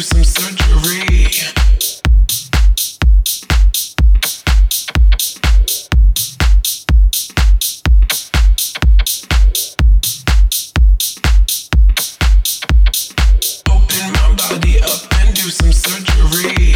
some surgery. Open my body up and do some surgery.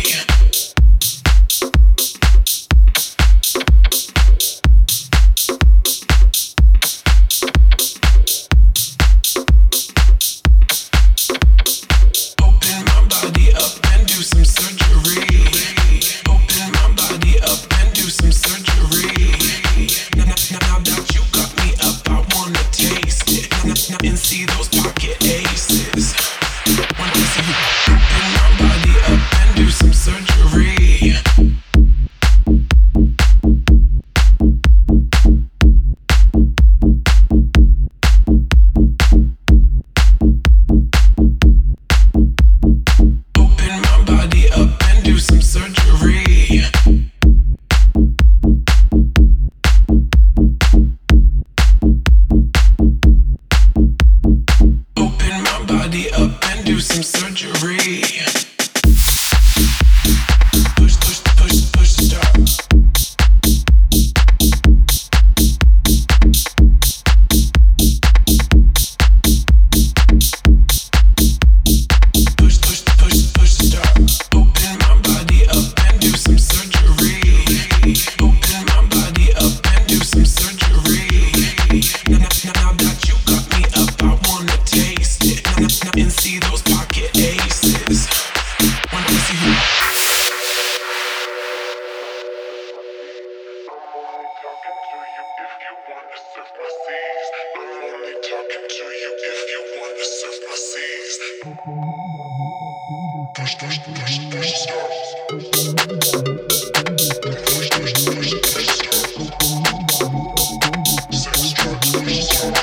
Open my body up and do some surgery. Open my body up and do some surgery. Now that you got me up, I wanna taste it. And see those pocket aces. Wanna see you open my body up and do some surgery. Open my body up and do some surgery. Open my body up and do some surgery. Push, push, push, push, stop. Push, push, push, push, stop. Open my body up and do some surgery. Open my body up and do some surgery. Now that you got me up, I wanna taste it. And see those pocket aces. Wanna see who. I'm only talking to you if you wanna surf my seas. Push, push, push, push, stop. Push, push, push, push, stop. Sex, drugs, push, stop.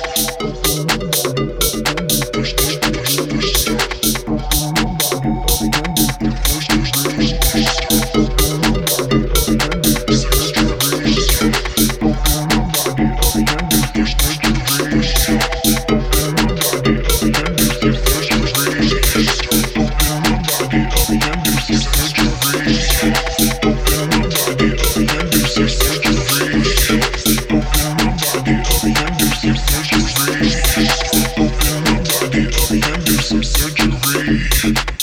Push, push, push, push, stop. Push, push, push, push, stop. Sex, drugs, push, stop. Push, push, push, stop. Surgery.